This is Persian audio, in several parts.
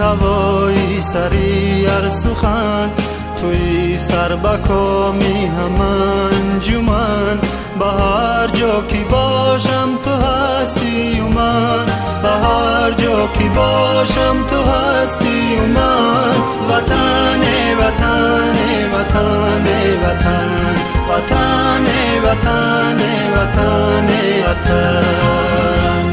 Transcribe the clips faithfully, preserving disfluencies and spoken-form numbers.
هوای سری هر سخن توی سر بکامی همان جمن به هر جا که باشم تو هستی و من به هر جا که باشم تو هستی و من وطن وطن وطن وطن وطن وطن وطن وطن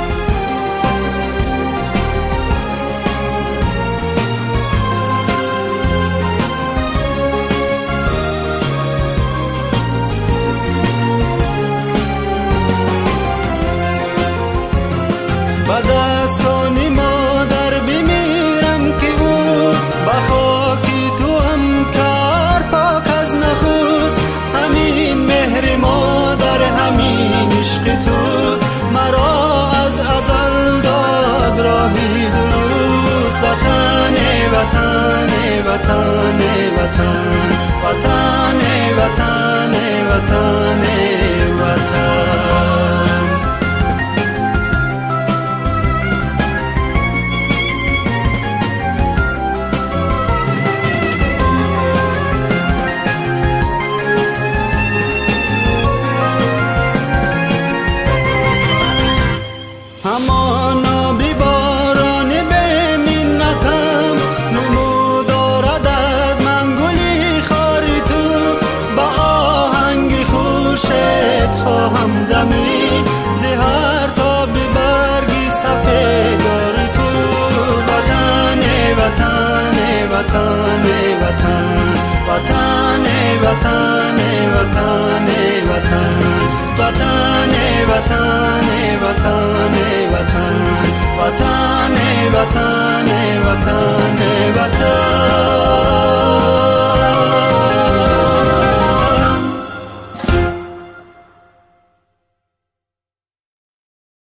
با دستان مادر بمیرم که او با خاکی تو هم کار پاک از نخوز همین مهر مادر همین عشق تو مرا از ازل داد راهی درست وطن وطن وطن وطن وطن وطن وطن وطن همانا بی باران به منتم نمو دارد از من گلی خاری تو با آهنگ خورشید خواهم دمید زهر تا به برگی سفید داری تو وطن وطن وطن وطن وطن وطن وطن وطن وطن وطن وطن وطن وطن وطن